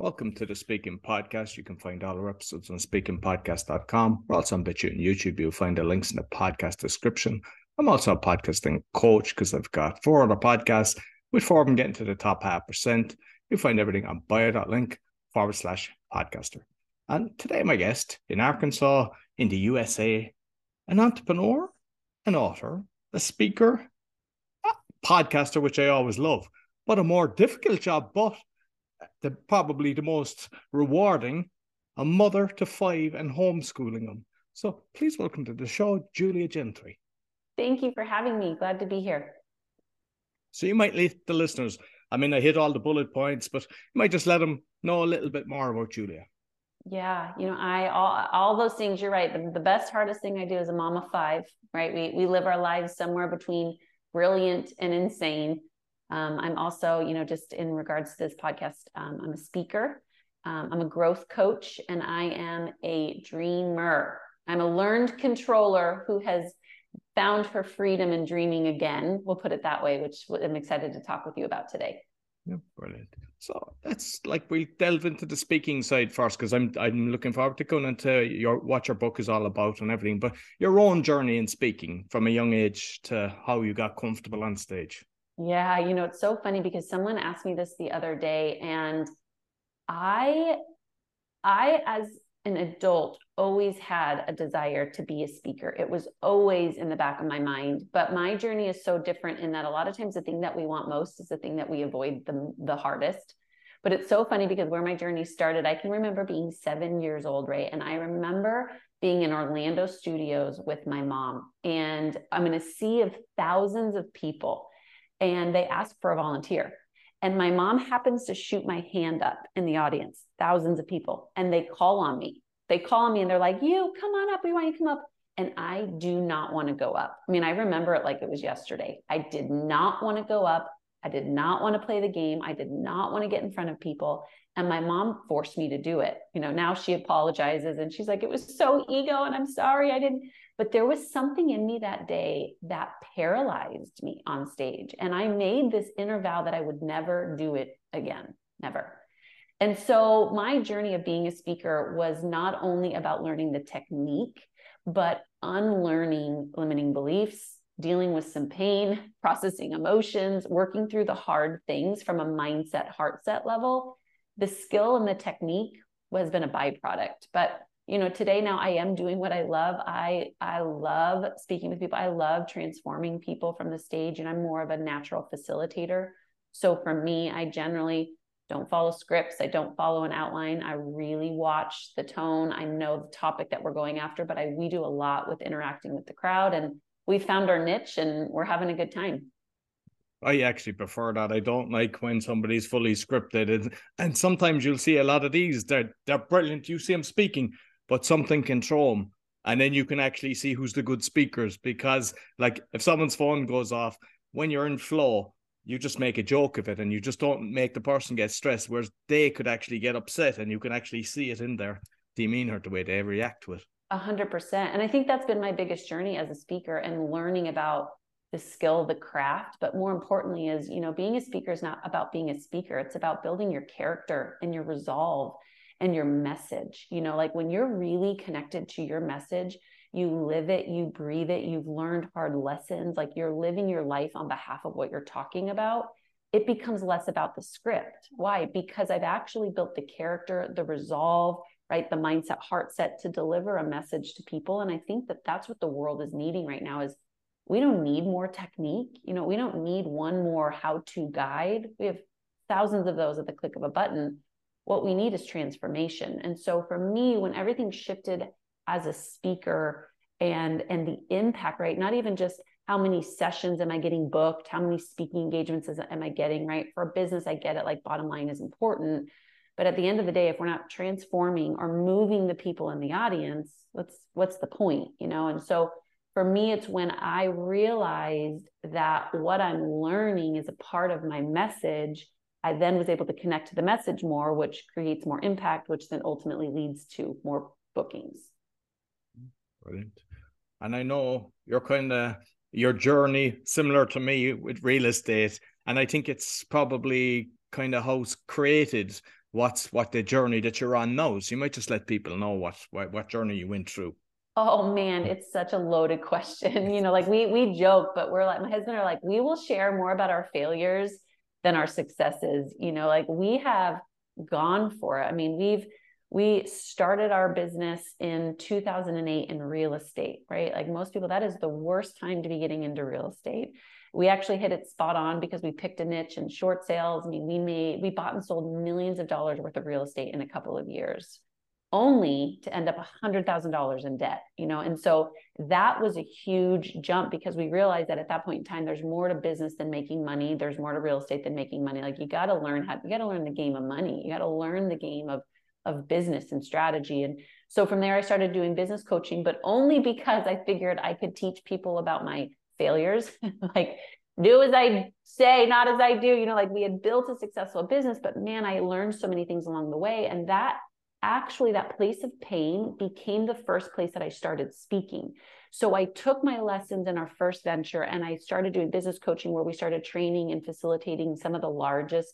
Welcome to the Speaking Podcast. You can find all our episodes on speakingpodcast.com. We're also on BitChute and YouTube. You'll find the links in the podcast description. I'm also a podcasting coach because I've got 4 other podcasts, with 4 of them getting to the top 0.5%. You'll find everything on bio.link/podcaster. And today, my guest in Arkansas, in the USA, an entrepreneur, an author, a speaker, a podcaster, which I always love, but a more difficult job, but probably the most rewarding, a mother to 5 and homeschooling them. So please welcome to the show, Julia Gentry. Thank you for having me. Glad to be here. So you might let the listeners, I hit all the bullet points, but you might just let them know a little bit more about Julia. Yeah, all those things, you're right. The best, hardest thing I do as a mom of 5, right? We live our lives somewhere between brilliant and insane. I'm also, just in regards to this podcast, I'm a speaker, I'm a growth coach, and I am a dreamer. I'm a learned controller who has found her freedom in dreaming again. We'll put it that way, which I'm excited to talk with you about today. Yeah, brilliant. So that's we'll delve into the speaking side first, because I'm looking forward to going into what your book is all about and everything, but your own journey in speaking from a young age to how you got comfortable on stage. Yeah, it's so funny because someone asked me this the other day, and I as an adult always had a desire to be a speaker. It was always in the back of my mind, but my journey is so different in that a lot of times the thing that we want most is the thing that we avoid the hardest. But it's so funny because where my journey started, I can remember being 7 years old, right? And I remember being in Orlando studios with my mom, and I'm in a sea of thousands of people. And they asked for a volunteer. And my mom happens to shoot my hand up in the audience, thousands of people, and they call on me. They call on me and they're like, "You come on up. We want you to come up." And I do not want to go up. I remember it like it was yesterday. I did not want to go up. I did not want to play the game. I did not want to get in front of people. And my mom forced me to do it. Now she apologizes and she's like, "It was so ego and I'm sorry I didn't." But there was something in me that day that paralyzed me on stage. And I made this inner vow that I would never do it again, never. And so my journey of being a speaker was not only about learning the technique, but unlearning limiting beliefs, dealing with some pain, processing emotions, working through the hard things from a mindset, heart set level. The skill and the technique has been a byproduct. But today now I am doing what I love. I love speaking with people. I love transforming people from the stage, and I'm more of a natural facilitator. So for me, I generally don't follow scripts. I don't follow an outline. I really watch the tone. I know the topic that we're going after, but we do a lot with interacting with the crowd, and we found our niche and we're having a good time. I actually prefer that. I don't like when somebody's fully scripted, and sometimes you'll see a lot of these. They're brilliant. You see them speaking, but something can throw them, and then you can actually see who's the good speakers, because if someone's phone goes off, when you're in flow, you just make a joke of it and you just don't make the person get stressed, whereas they could actually get upset and you can actually see it in their demeanor, the way they react to it. 100%. And I think that's been my biggest journey as a speaker, and learning about the skill, the craft, but more importantly is, being a speaker is not about being a speaker. It's about building your character and your resolve and your message. When you're really connected to your message, you live it, you breathe it, you've learned hard lessons, you're living your life on behalf of what you're talking about. It becomes less about the script. Why? Because I've actually built the character, the resolve, right? The mindset, heart set to deliver a message to people. And I think that that's what the world is needing right now. Is we don't need more technique. We don't need one more how-to guide. We have thousands of those at the click of a button. What we need is transformation. And so for me, when everything shifted as a speaker and the impact, right? Not even just how many sessions am I getting booked? How many speaking engagements am I getting, right? For a business, I get it. Bottom line is important. But at the end of the day, if we're not transforming or moving the people in the audience, what's the point, And so for me, it's when I realized that what I'm learning is a part of my message. I then was able to connect to the message more, which creates more impact, which then ultimately leads to more bookings. Brilliant. And I know your journey similar to me with real estate, and I think it's probably kind of how it's created what the journey that you're on now. So you might just let people know what journey you went through. Oh man, it's such a loaded question. Like we joke, but we're like, my husband are like, we will share more about our failures than our successes. Like we have gone for it. I mean, we started our business in 2008 in real estate, right? Like most people, that is the worst time to be getting into real estate. We actually hit it spot on because we picked a niche in short sales. I mean, we bought and sold millions of dollars worth of real estate in a couple of years, only to end up $100,000 in debt, And so that was a huge jump because we realized that at that point in time, there's more to business than making money. There's more to real estate than making money. Like you got to learn the game of money. You got to learn the game of business and strategy. And so from there, I started doing business coaching, but only because I figured I could teach people about my failures, like do as I say, not as I do, like we had built a successful business, but man, I learned so many things along the way. And that place of pain became the first place that I started speaking. So I took my lessons in our first venture and I started doing business coaching, where we started training and facilitating some of the largest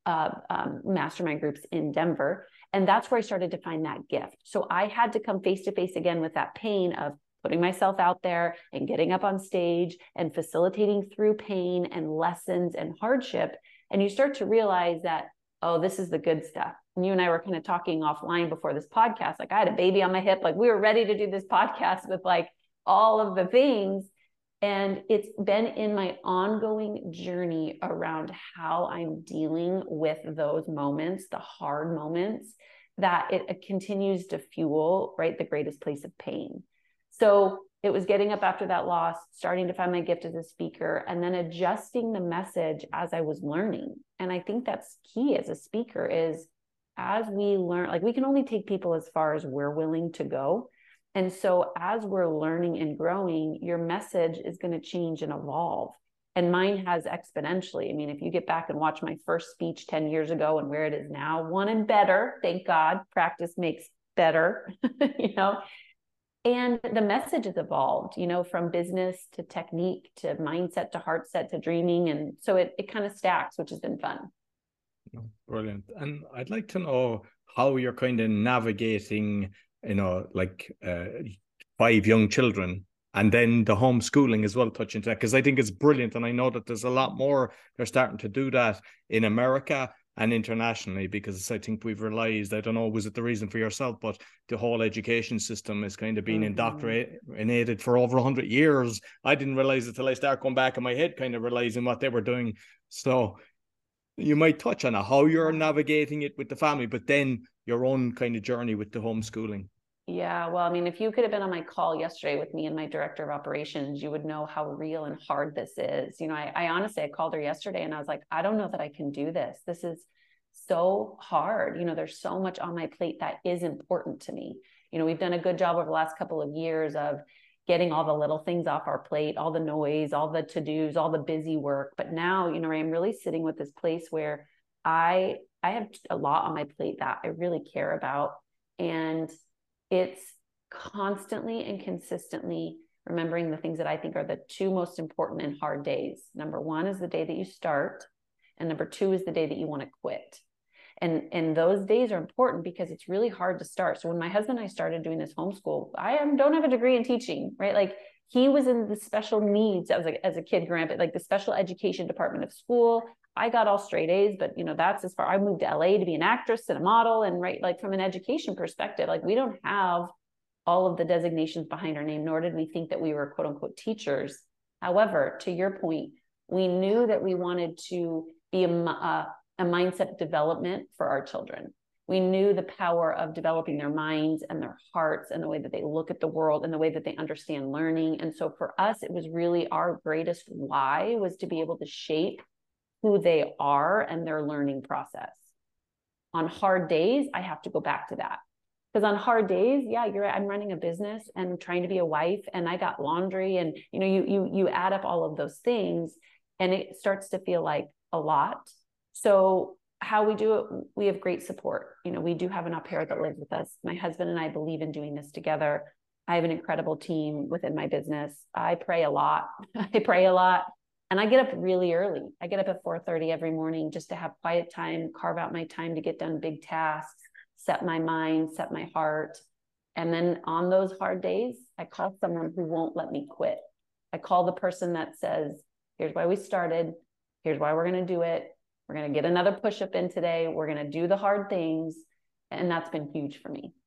mastermind groups in Denver. And that's where I started to find that gift. So I had to come face to face again with that pain of putting myself out there and getting up on stage and facilitating through pain and lessons and hardship. And you start to realize that, oh, this is the good stuff. And you and I were kind of talking offline before this podcast. Like I had a baby on my hip, like we were ready to do this podcast with like all of the things. And it's been in my ongoing journey around how I'm dealing with those moments, the hard moments, that it continues to fuel, right, the greatest place of pain. So it was getting up after that loss, starting to find my gift as a speaker, and then adjusting the message as I was learning. And I think that's key as a speaker is as we learn, like we can only take people as far as we're willing to go. And so as we're learning and growing, your message is going to change and evolve. And mine has exponentially. I mean, if you get back and watch my first speech 10 years ago and where it is now, one and better, thank God, practice makes better, And the message has evolved, from business to technique to mindset to heart set to dreaming. And so it kind of stacks, which has been fun. Brilliant. And I'd like to know how you're kind of navigating, like 5 young children and then the homeschooling as well, touching that, because I think it's brilliant. And I know that there's a lot more, they're starting to do that in America and internationally, because I think we've realized, I don't know, was it the reason for yourself, but the whole education system is kind of being indoctrinated for over 100 years. I didn't realize it till I started going back in my head, kind of realizing what they were doing. So you might touch on how you're navigating it with the family, but then your own kind of journey with the homeschooling. Yeah, well, I mean, if you could have been on my call yesterday with me and my director of operations, you would know how real and hard this is. I honestly, I called her yesterday and I was like, I don't know that I can do this. This is so hard. There's so much on my plate that is important to me. We've done a good job over the last couple of years of getting all the little things off our plate, all the noise, all the to-dos, all the busy work. But now, I'm really sitting with this place where I have a lot on my plate that I really care about. And it's constantly and consistently remembering the things that I think are the 2 most important and hard days. Number 1 is the day that you start, and number 2 is the day that you want to quit. And those days are important because it's really hard to start. So when my husband and I started doing this homeschool, I don't have a degree in teaching, right? Like he was in the special needs as a kid growing up, like the special education department of school. I got all straight A's, but that's as far. I moved to LA to be an actress and a model, and right, like from an education perspective, like we don't have all of the designations behind our name, nor did we think that we were quote unquote teachers. However, to your point, we knew that we wanted to be a mindset development for our children. We knew the power of developing their minds and their hearts and the way that they look at the world and the way that they understand learning. And so for us, it was really our greatest why was to be able to shape who they are and their learning process. On hard days, I have to go back to that. Because on hard days, yeah, you're right, I'm running a business and trying to be a wife, and I got laundry, and you add up all of those things and it starts to feel like a lot. So how we do it, we have great support. We do have an au pair that lives with us. My husband and I believe in doing this together. I have an incredible team within my business. I pray a lot. And I get up really early. I get up at 4:30 every morning just to have quiet time, carve out my time to get done big tasks, set my mind, set my heart. And then on those hard days, I call someone who won't let me quit. I call the person that says, here's why we started. Here's why we're going to do it. We're going to get another push-up in today. We're going to do the hard things. And that's been huge for me.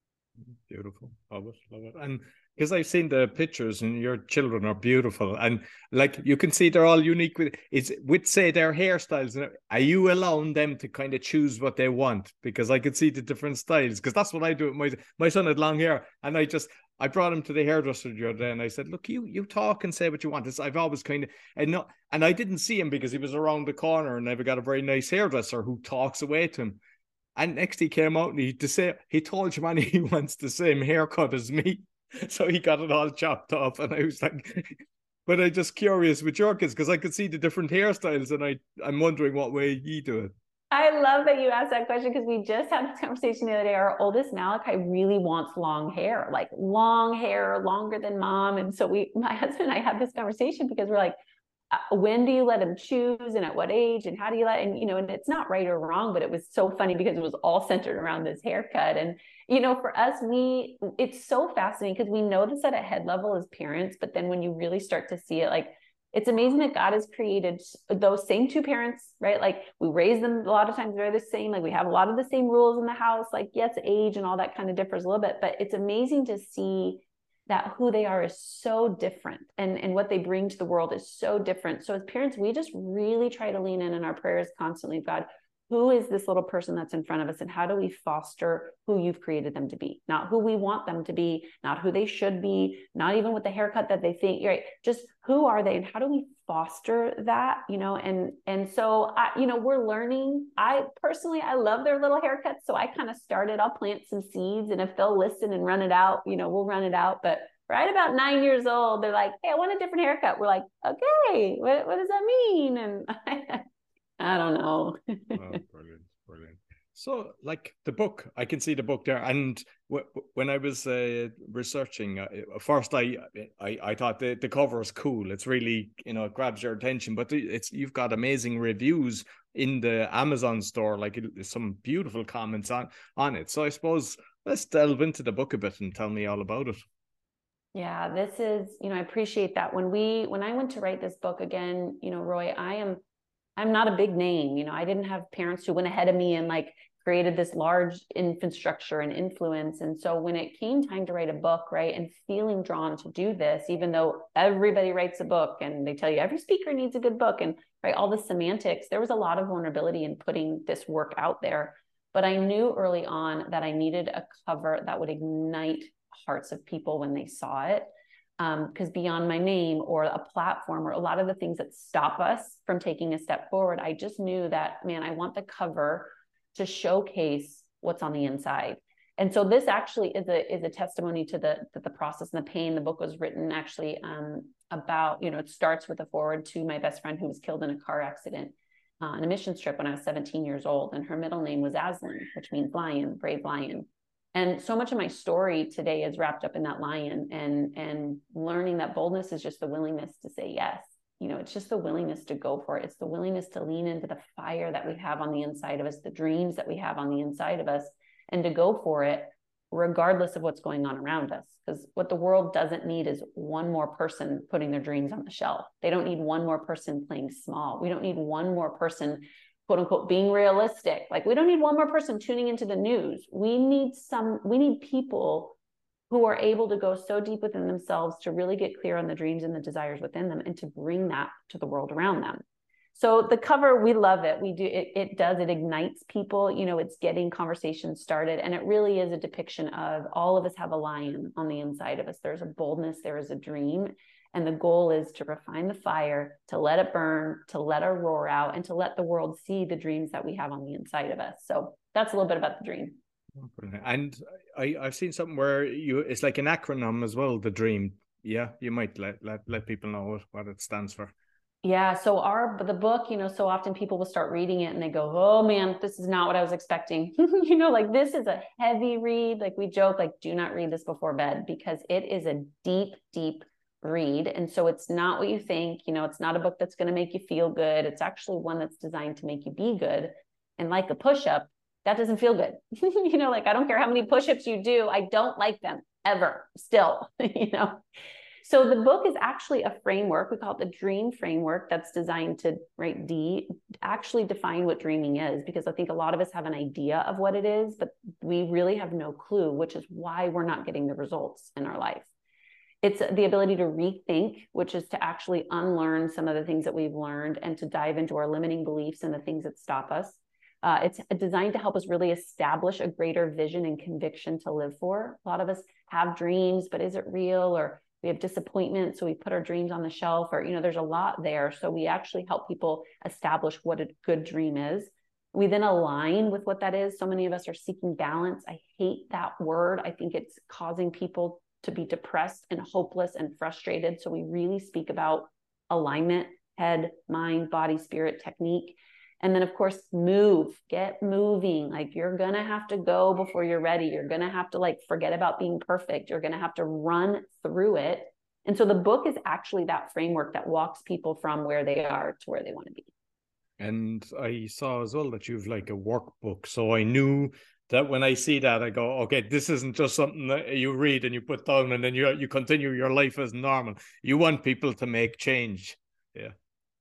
Beautiful. Love it. Love it. And because I've seen the pictures and your children are beautiful, and like you can see they're all unique with say their hairstyles. Are you allowing them to kind of choose what they want? Because I could see the different styles, because that's what I do with my son had long hair, and I brought him to the hairdresser the other day and I said, look, you talk and say what you want. I've always kind of, and I didn't see him because he was around the corner, and I've got a very nice hairdresser who talks away to him. And next he came out and he told you, man, he wants the same haircut as me. So he got it all chopped off. And I was like, but I'm just curious with your kids, because I could see the different hairstyles, and I'm wondering what way you do it. I love that you asked that question, because we just had this conversation the other day. Our oldest, Malachi, really wants long hair, like long hair, longer than mom. And so my husband and I had this conversation, because we're like, when do you let him choose, and at what age, and how do you and and it's not right or wrong, but it was so funny because it was all centered around this haircut. And for us, it's so fascinating, because we know this at a head level as parents, but then when you really start to see it, like, it's amazing that God has created those same two parents, right? Like, we raise them a lot of times, they're the same. Like, we have a lot of the same rules in the house. Like, yes, age and all that kind of differs a little bit, but it's amazing to see that who they are is so different, and what they bring to the world is so different. So as parents, we just really try to lean in our prayers constantly. God, who is this little person that's in front of us, and how do we foster who you've created them to be? Not who we want them to be, not who they should be, not even with the haircut that they think, right? Just who are they, and how do we foster that, and so we're learning. I personally love their little haircuts. So I kind of started, I'll plant some seeds, and if they'll listen and run it out, we'll run it out. But right about 9 years old, they're like, hey, I want a different haircut. We're like, okay, what does that mean? And I don't know. Oh, brilliant. So, like the book, I can see the book there. And when I was researching, first I thought the cover is cool. It's really, it grabs your attention. But you've got amazing reviews in the Amazon store, like some beautiful comments on it. So I suppose let's delve into the book a bit and tell me all about it. Yeah, this is, I appreciate that. When I went to write this book again, Roy, I'm not a big name. I didn't have parents who went ahead of me and like created this large infrastructure and influence. And so when it came time to write a book, right, and feeling drawn to do this, even though everybody writes a book and they tell you every speaker needs a good book, and right, all the semantics, there was a lot of vulnerability in putting this work out there. But I knew early on that I needed a cover that would ignite hearts of people when they saw it. Because beyond my name or a platform or a lot of the things that stop us from taking a step forward, I just knew that, man, I want the cover to showcase what's on the inside. And so this actually is a testimony to the process and the pain. The book was written actually about, it starts with a foreword to my best friend who was killed in a car accident on a mission trip when I was 17 years old. And her middle name was Aslan, which means lion, brave lion. And so much of my story today is wrapped up in that lion, and learning that boldness is just the willingness to say yes. It's just the willingness to go for it. It's the willingness to lean into the fire that we have on the inside of us, the dreams that we have on the inside of us, and to go for it regardless of what's going on around us. Because what the world doesn't need is one more person putting their dreams on the shelf. They don't need one more person playing small. We don't need one more person, quote unquote, being realistic. Like, we don't need one more person tuning into the news. We need people who are able to go so deep within themselves to really get clear on the dreams and the desires within them, and to bring that to the world around them. So the cover, we love it. We do it. It ignites people. It's getting conversations started, and it really is a depiction of all of us have a lion on the inside of us. There's a boldness, there is a dream. And the goal is to refine the fire, to let it burn, to let our roar out, and to let the world see the dreams that we have on the inside of us. So that's a little bit about the dream. And I've seen something where it's like an acronym as well, the dream. Yeah, you might let people know what it stands for. Yeah. So the book, so often people will start reading it and they go, oh man, this is not what I was expecting. Like, this is a heavy read. Like, we joke, like, do not read this before bed, because it is a deep, deep read. And so it's not what you think, it's not a book that's going to make you feel good. It's actually one that's designed to make you be good. And like a push-up, that doesn't feel good. Like I don't care how many push-ups you do, I don't like them ever still, So the book is actually a framework. We call it the Dream Framework, that's designed to, right, actually define what dreaming is, because I think a lot of us have an idea of what it is, but we really have no clue, which is why we're not getting the results in our life. It's the ability to rethink, which is to actually unlearn some of the things that we've learned and to dive into our limiting beliefs and the things that stop us. It's designed to help us really establish a greater vision and conviction to live for. A lot of us have dreams, but is it real? Or we have disappointment, so we put our dreams on the shelf, or, there's a lot there. So we actually help people establish what a good dream is. We then align with what that is. So many of us are seeking balance. I hate that word. I think it's causing people to be depressed and hopeless and frustrated. So we really speak about alignment, head, mind, body, spirit, technique. And then, of course, get moving. Like you're going to have to go before you're ready. You're going to have to forget about being perfect. You're going to have to run through it. And so the book is actually that framework that walks people from where they are to where they want to be. And I saw as well that you've a workbook. So I knew that when I see that, I go, okay, this isn't just something that you read and you put down and then you continue your life as normal. You want people to make change. Yeah.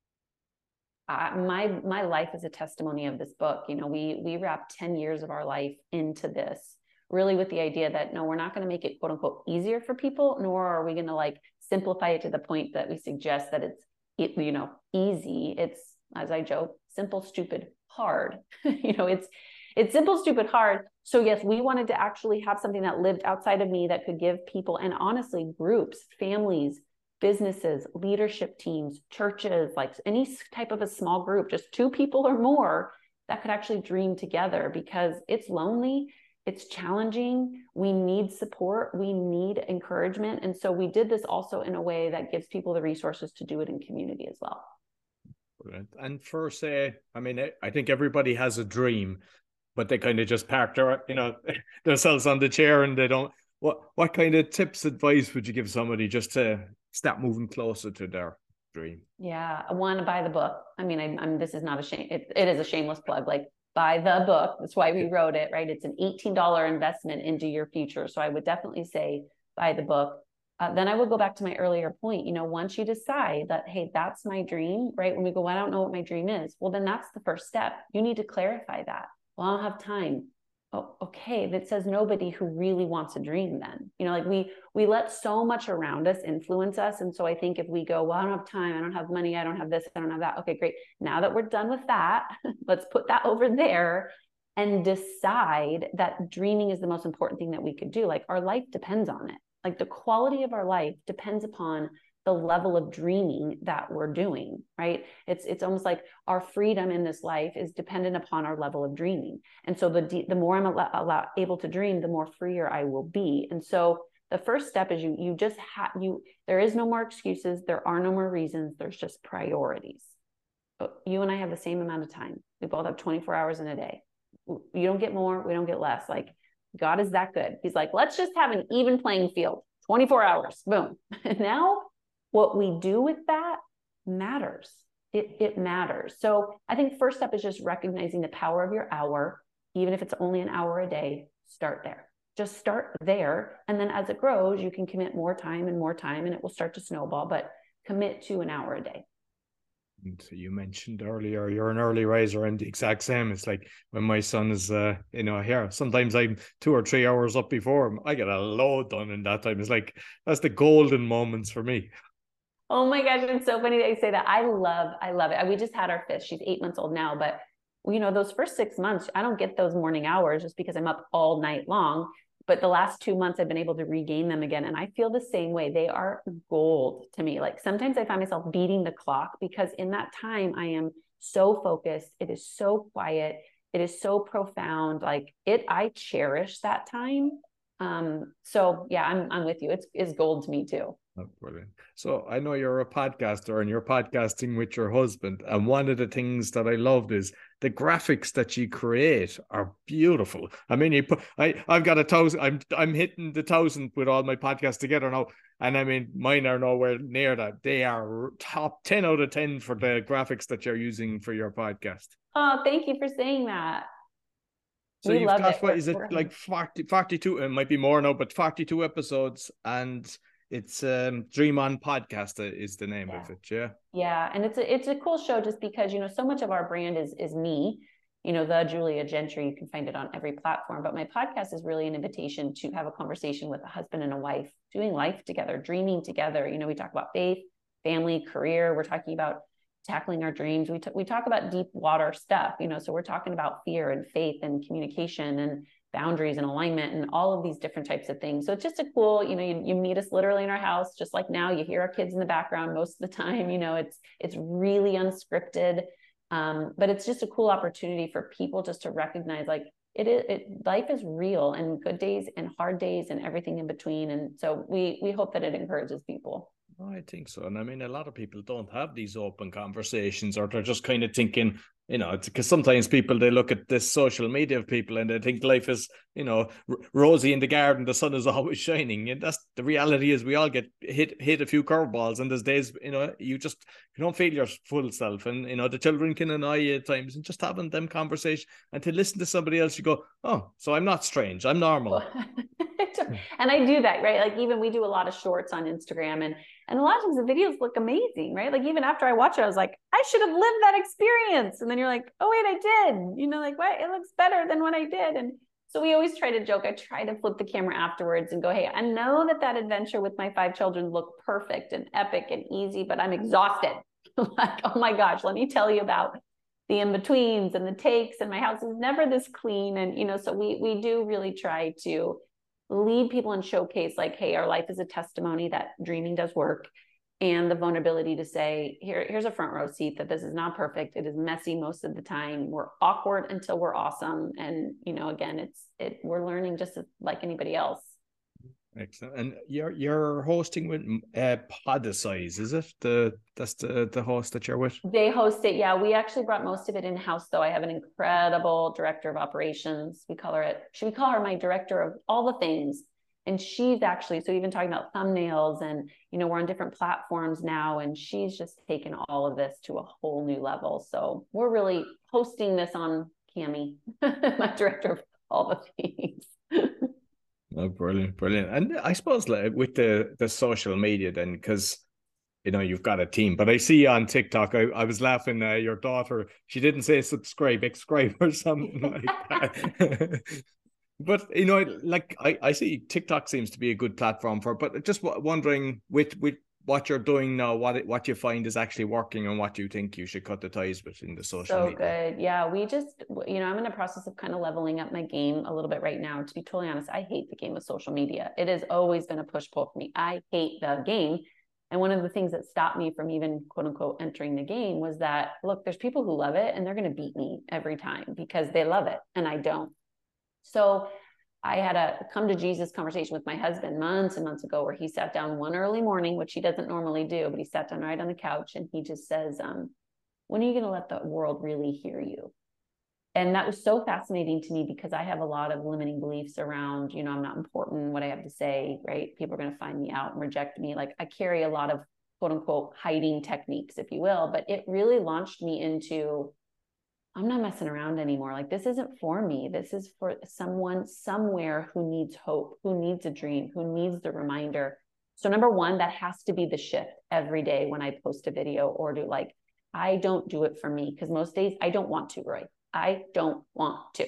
My life is a testimony of this book. We wrapped 10 years of our life into this, really with the idea that, no, we're not going to make it quote unquote easier for people, nor are we going to simplify it to the point that we suggest that it's easy. It's, as I joke, simple, stupid, hard. It's simple, stupid, hard. So yes, we wanted to actually have something that lived outside of me that could give people, and honestly, groups, families, businesses, leadership teams, churches, any type of a small group, just 2 people or more, that could actually dream together, because it's lonely, it's challenging, we need support, we need encouragement. And so we did this also in a way that gives people the resources to do it in community as well. And for I think everybody has a dream, but they kind of just park themselves on the chair and they don't. What kind of tips, advice would you give somebody just to start moving closer to their dream? Yeah, I want to buy the book. This is not a shame. It is a shameless plug. Buy the book. That's why we wrote it, right? It's an $18 investment into your future. So I would definitely say buy the book. Then I would go back to my earlier point. Once you decide that, hey, that's my dream, right? When we go, I don't know what my dream is. Well, then that's the first step. You need to clarify that. Well, I don't have time. Oh, okay. That says nobody who really wants a dream then. We let so much around us influence us. And so I think if we go, well, I don't have time, I don't have money, I don't have this, I don't have that. Okay, great. Now that we're done with that, let's put that over there and decide that dreaming is the most important thing that we could do. Our life depends on it. The quality of our life depends upon the level of dreaming that we're doing, right? It's almost like our freedom in this life is dependent upon our level of dreaming. And so the more I'm able to dream, the more freer I will be. And so the first step is there is no more excuses. There are no more reasons. There's just priorities. But you and I have the same amount of time. We both have 24 hours in a day. You don't get more. We don't get less. God is that good. He's let's just have an even playing field, 24 hours, boom. And now what we do with that matters. It matters. So I think first step is just recognizing the power of your hour. Even if it's only an hour a day, start there. Just start there. And then as it grows, you can commit more time, and it will start to snowball, but commit to an hour a day. So you mentioned earlier, you're an early riser. I'm the exact same. It's when my son is, here, sometimes I'm 2 or 3 hours up before him. I get a load done in that time. It's that's the golden moments for me. Oh my gosh, it's so funny that you say that. I love it. We just had our 5th. She's 8 months old now, but those first 6 months, I don't get those morning hours just because I'm up all night long. But the last 2 months, I've been able to regain them again. And I feel the same way. They are gold to me. Sometimes I find myself beating the clock because in that time, I am so focused. It is so quiet. It is so profound. I cherish that time. So yeah, I'm with you. It's gold to me too. Oh, brilliant. So I know you're a podcaster and you're podcasting with your husband. And one of the things that I loved is the graphics that you create are beautiful. I mean, I've got 1,000. I'm hitting the 1,000 with all my podcasts together now, and I mean, mine are nowhere near that. They are top 10 out of 10 for the graphics that you're using for your podcast. Oh, thank you for saying that. So you've got, what is it, like 42, it might be more now, but 42 episodes, and it's Dream On Podcast is the name of it. Yeah. And it's a cool show just because, so much of our brand is me, the Julia Gentry. You can find it on every platform, but my podcast is really an invitation to have a conversation with a husband and a wife doing life together, dreaming together. We talk about faith, family, career. We're talking about tackling our dreams. We talk about deep water stuff, so we're talking about fear and faith and communication and boundaries and alignment and all of these different types of things. So it's just a cool, you meet us literally in our house, just like now. You hear our kids in the background most of the time. It's really unscripted, but it's just a cool opportunity for people just to recognize, like, life is real, and good days and hard days and everything in between. And so we hope that it encourages people. I think so. And I mean, a lot of people don't have these open conversations, or they're just kind of thinking, it's because sometimes people, they look at this social media of people and they think life is, rosy in the garden, the sun is always shining. And that's the reality. Is we all get hit a few curveballs, and there's days, you don't feel your full self. And, the children can annoy you at times, and just having them conversations and to listen to somebody else, you go, oh, so I'm not strange. I'm normal. And I do that, right? Like, even we do a lot of shorts on Instagram, and a lot of times the videos look amazing, right? Like, even after I watch it, I was like, I should have lived that experience. And then you're like, oh wait, I did, like, what? It looks better than what I did. And so we always try to joke. I try to flip the camera afterwards and go, hey, I know that adventure with my 5 children looked perfect and epic and easy, but I'm exhausted. Like, oh my gosh, let me tell you about the in-betweens and the takes, and my house is never this clean. And, so we do really try to lead people and showcase, like, hey, our life is a testimony that dreaming does work, and the vulnerability to say, here's a front row seat that this is not perfect. It is messy most of the time. We're awkward until we're awesome. And, again, we're learning just like anybody else. Excellent. And you're hosting with Podicize, is it? That's the host that you're with? They host it. Yeah. We actually brought most of it in-house, though. I have an incredible director of operations. We call her my director of all the things. And she's actually, so even talking about thumbnails, and, we're on different platforms now, and she's just taken all of this to a whole new level. So we're really hosting this on Cami, my director of all the things. Oh, brilliant. And I suppose, like, with the social media then, because, you've got a team, but I see on TikTok, I was laughing, your daughter, she didn't say subscribe or something like that. But, like, I see TikTok seems to be a good platform but just wondering with what you're doing now, what you find is actually working, and what you think you should cut the ties with in the social media. So good. Yeah. We just, I'm in the process of kind of leveling up my game a little bit right now. To be totally honest, I hate the game of social media. It has always been a push-pull for me. I hate the game. And one of the things that stopped me from even, quote unquote, entering the game was that, look, there's people who love it, and they're going to beat me every time because they love it and I don't. So I had a come to Jesus conversation with my husband months and months ago, where he sat down one early morning, which he doesn't normally do, but he sat down right on the couch, and he just says, when are you going to let the world really hear you? And that was so fascinating to me, because I have a lot of limiting beliefs around, I'm not important, what I have to say, right? People are going to find me out and reject me. Like, I carry a lot of, quote unquote, hiding techniques, if you will, but it really launched me into, I'm not messing around anymore. Like, this isn't for me. This is for someone somewhere who needs hope, who needs a dream, who needs the reminder. So number one, that has to be the shift every day when I post a video or do, like, I don't do it for me, because most days I don't want to, Roy. I don't want to.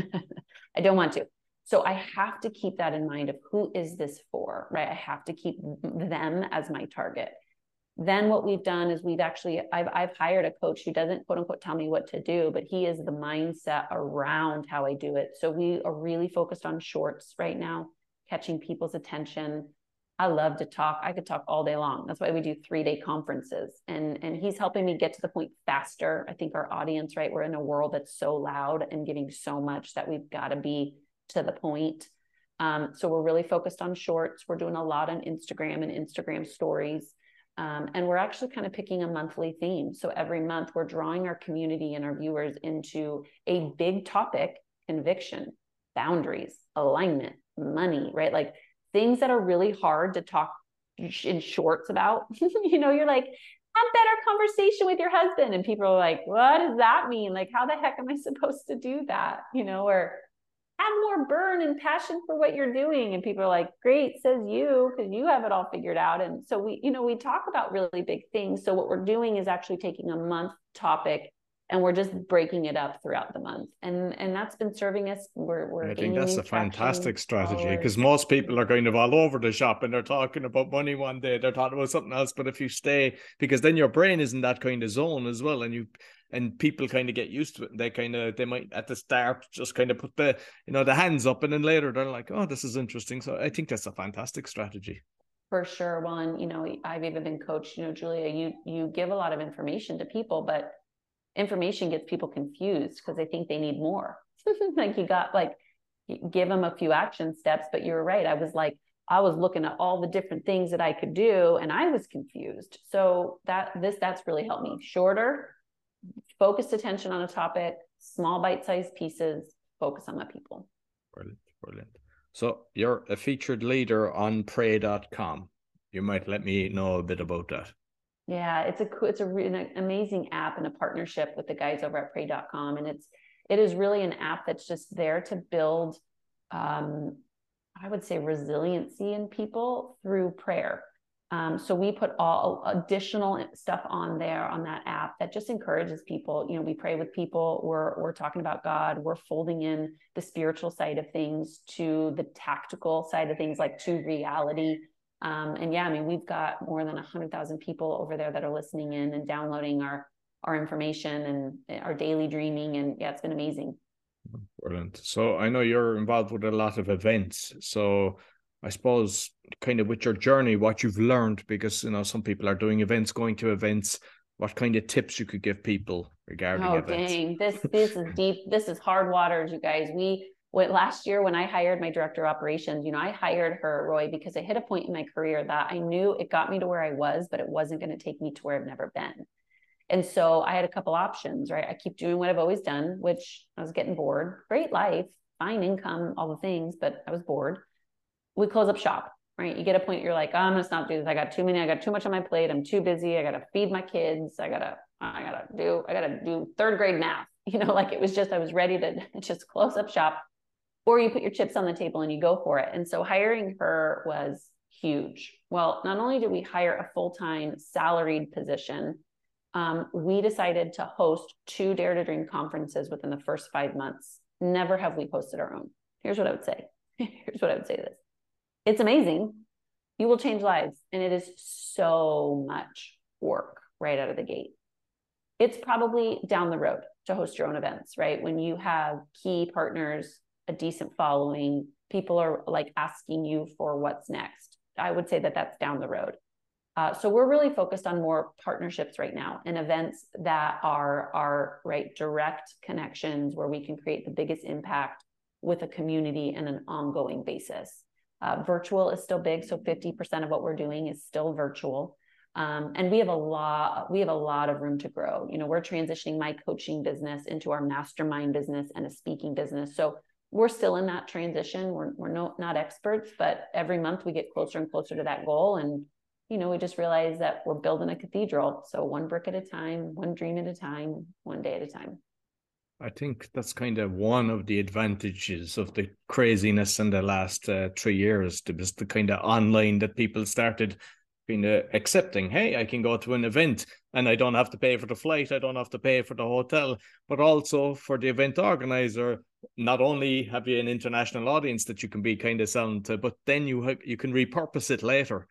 I don't want to. So I have to keep that in mind of who is this for, right? I have to keep them as my target. Then what we've done is I've hired a coach who doesn't, quote unquote, tell me what to do, but he is the mindset around how I do it. So we are really focused on shorts right now, catching people's attention. I love to talk. I could talk all day long. That's why we do 3-day conferences. And he's helping me get to the point faster. I think our audience, right? We're in a world that's so loud and giving so much that we've got to be to the point. So we're really focused on shorts. We're doing a lot on Instagram and Instagram stories. And we're actually kind of picking a monthly theme. So every month we're drawing our community and our viewers into a big topic: conviction, boundaries, alignment, money, right? Like things that are really hard to talk in shorts about. You're like, have better conversation with your husband. And people are like, what does that mean? Like, how the heck am I supposed to do that? Or have more burn and passion for what you're doing. And people are like, great, says you, because you have it all figured out. And so we talk about really big things. So what we're doing is actually taking a month topic and we're just breaking it up throughout the month. And that's been serving us. We're I think that's a fantastic strategy, because followers. most people are kind of all over the shop and they're talking about money one day, they're talking about something else. But if you stay, because then your brain is in that kind of zone as well, and people kind of get used to it. They might at the start just kind of put the hands up, and then later they're like, oh, this is interesting. So I think that's a fantastic strategy. For sure. Well, and I've even been coached, Julia, you give a lot of information to people, but information gets people confused because they think they need more. You give them a few action steps, but you're right. I was looking at all the different things that I could do and I was confused. So that's really helped me. Shorter, focused attention on a topic, small bite-sized pieces, focus on my people. Brilliant. So you're a featured leader on pray.com. You might let me know a bit about that. Yeah, it's an amazing app and a partnership with the guys over at pray.com. And it is really an app that's just there to build, I would say, resiliency in people through prayer. So we put all additional stuff on there on that app that just encourages people. We pray with people. We're talking about God. We're folding in the spiritual side of things to the tactical side of things, like to reality. And yeah, we've got more than 100,000 people over there that are listening in and downloading our information and our daily dreaming. And yeah, it's been amazing. Brilliant. So I know you're involved with a lot of events. So I suppose kind of with your journey, what you've learned, because, some people are doing events, going to events, what kind of tips you could give people regarding events? Dang, this is deep. This is hard waters, you guys. Last year when I hired my director of operations, I hired her, Roy, because I hit a point in my career that I knew it got me to where I was, but it wasn't going to take me to where I've never been. And so I had a couple options, right? I keep doing what I've always done, which I was getting bored. Great life, fine income, all the things, but I was bored. We close up shop, right? You get a point, you're like, oh, I'm going to stop doing this. I got too much on my plate. I'm too busy. I got to feed my kids. I got to do third grade math. It was just, I was ready to just close up shop, or you put your chips on the table and you go for it. And so hiring her was huge. Well, not only did we hire a full-time salaried position, we decided to host 2 Dare to Dream conferences within the first 5 months. Never have we hosted our own. Here's what I would say. To this. It's amazing. You will change lives. And it is so much work right out of the gate. It's probably down the road to host your own events, right? When you have key partners, a decent following, people are like asking you for what's next. I would say that that's down the road. So we're really focused on more partnerships right now and events that are right, direct connections where we can create the biggest impact with a community and an ongoing basis. Virtual is still big. So 50% of what we're doing is still virtual. And we have a lot of room to grow. We're transitioning my coaching business into our mastermind business and a speaking business. So we're still in that transition. We're not experts, but every month we get closer and closer to that goal. And, we just realize that we're building a cathedral. So one brick at a time, one dream at a time, one day at a time. I think that's kind of one of the advantages of the craziness in the last 3 years. It was the kind of online that people started kind of accepting. Hey, I can go to an event and I don't have to pay for the flight. I don't have to pay for the hotel, but also for the event organizer. Not only have you an international audience that you can be kind of selling to, but then you can repurpose it later.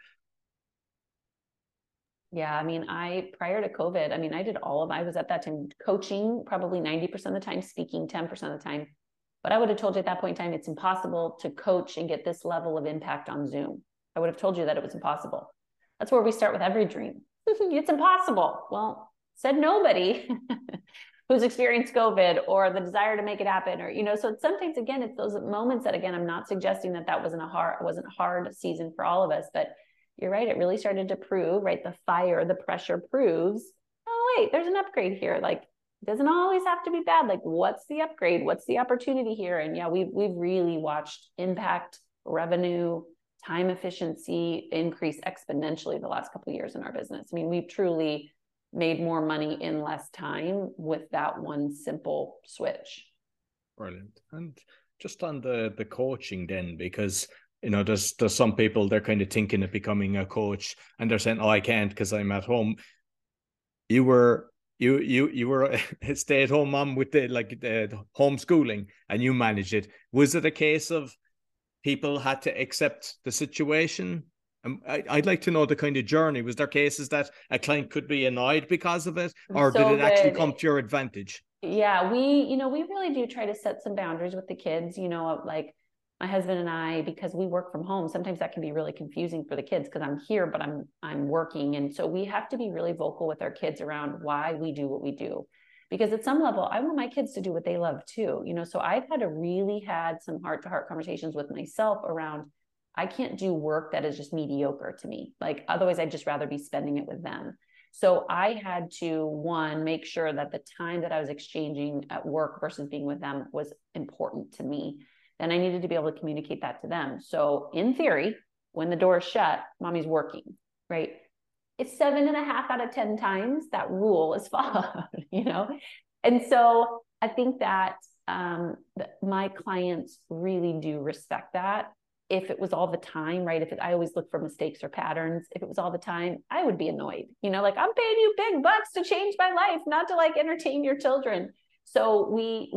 Yeah, prior to COVID, I was at that time coaching probably 90% of the time, speaking 10% of the time. But I would have told you at that point in time, it's impossible to coach and get this level of impact on Zoom. I would have told you that it was impossible. That's where we start with every dream. It's impossible. Well, said nobody who's experienced COVID or the desire to make it happen, or, so sometimes, again, it's those moments that, again, I'm not suggesting that wasn't a hard season for all of us, but you're right. It really started to prove, right? The pressure proves, oh, wait, there's an upgrade here. Like, it doesn't always have to be bad. Like, what's the upgrade? What's the opportunity here? And yeah, we've really watched impact, revenue, time efficiency increase exponentially the last couple of years in our business. I mean, we've truly made more money in less time with that one simple switch. Brilliant. And just on the coaching then, because there's some people, they're kind of thinking of becoming a coach and they're saying, oh, I can't because I'm at home. You were a stay-at-home mom with the homeschooling, and you managed it. Was it a case of people had to accept the situation? I'd like to know the kind of journey. Was there cases that a client could be annoyed because of it, or did it actually come to your advantage? Yeah, we really do try to set some boundaries with the kids, like my husband and I, because we work from home, sometimes that can be really confusing for the kids because I'm here, but I'm working. And so we have to be really vocal with our kids around why we do what we do. Because at some level, I want my kids to do what they love too. So I've had some heart-to-heart conversations with myself around, I can't do work that is just mediocre to me. Like, otherwise I'd just rather be spending it with them. So I had to, one, make sure that the time that I was exchanging at work versus being with them was important to me. Then I needed to be able to communicate that to them. So in theory, when the door is shut, mommy's working, right? It's 7.5 out of 10 times that rule is followed, And so I think that my clients really do respect that. If it was all the time, right? I always look for mistakes or patterns. If it was all the time, I would be annoyed. Like, I'm paying you big bucks to change my life, not to like entertain your children. So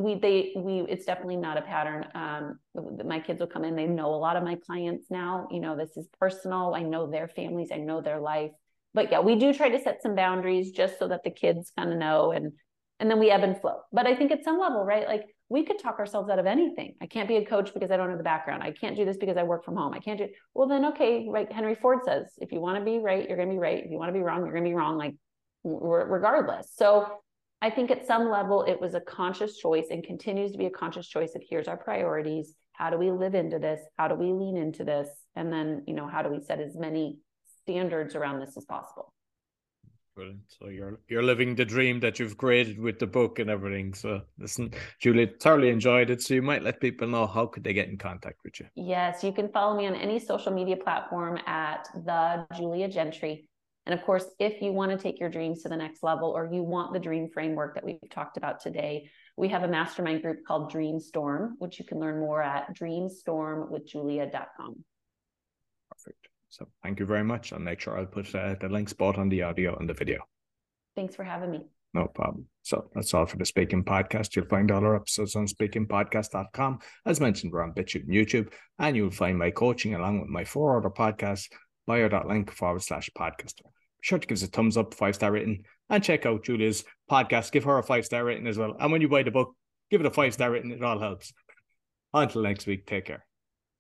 it's definitely not a pattern. My kids will come in. They know a lot of my clients now. This is personal. I know their families. I know their life. But yeah, we do try to set some boundaries just so that the kids kind of know, and then we ebb and flow. But I think at some level, right? Like, we could talk ourselves out of anything. I can't be a coach because I don't have the background. I can't do this because I work from home. I can't do it. Well, then, okay, right. Henry Ford says, if you want to be right, you're going to be right. If you want to be wrong, you're going to be wrong, like, regardless. So I think at some level, it was a conscious choice and continues to be a conscious choice of, here's our priorities. How do we live into this? How do we lean into this? And then, how do we set as many standards around this as possible? Brilliant. So you're living the dream that you've created with the book and everything. So listen, Julie, thoroughly enjoyed it. So you might let people know, how could they get in contact with you? Yes, you can follow me on any social media platform at the Julia Gentry. And of course, if you want to take your dreams to the next level, or you want the dream framework that we've talked about today, we have a mastermind group called Dreamstorm, which you can learn more at dreamstormwithjulia.com. Perfect. So thank you very much. I'll make sure I'll put the links both on the audio and the video. Thanks for having me. No problem. So that's all for the Speaking Podcast. You'll find all our episodes on speakingpodcast.com. As mentioned, we're on BitChute and YouTube, and you'll find my coaching along with my 4 other podcasts, bio.link/podcaster. Be sure to give us a thumbs up, 5-star rating, and check out Julia's podcast. Give her a 5-star rating as well. And when you buy the book, give it a 5-star rating. It all helps. Until next week, take care.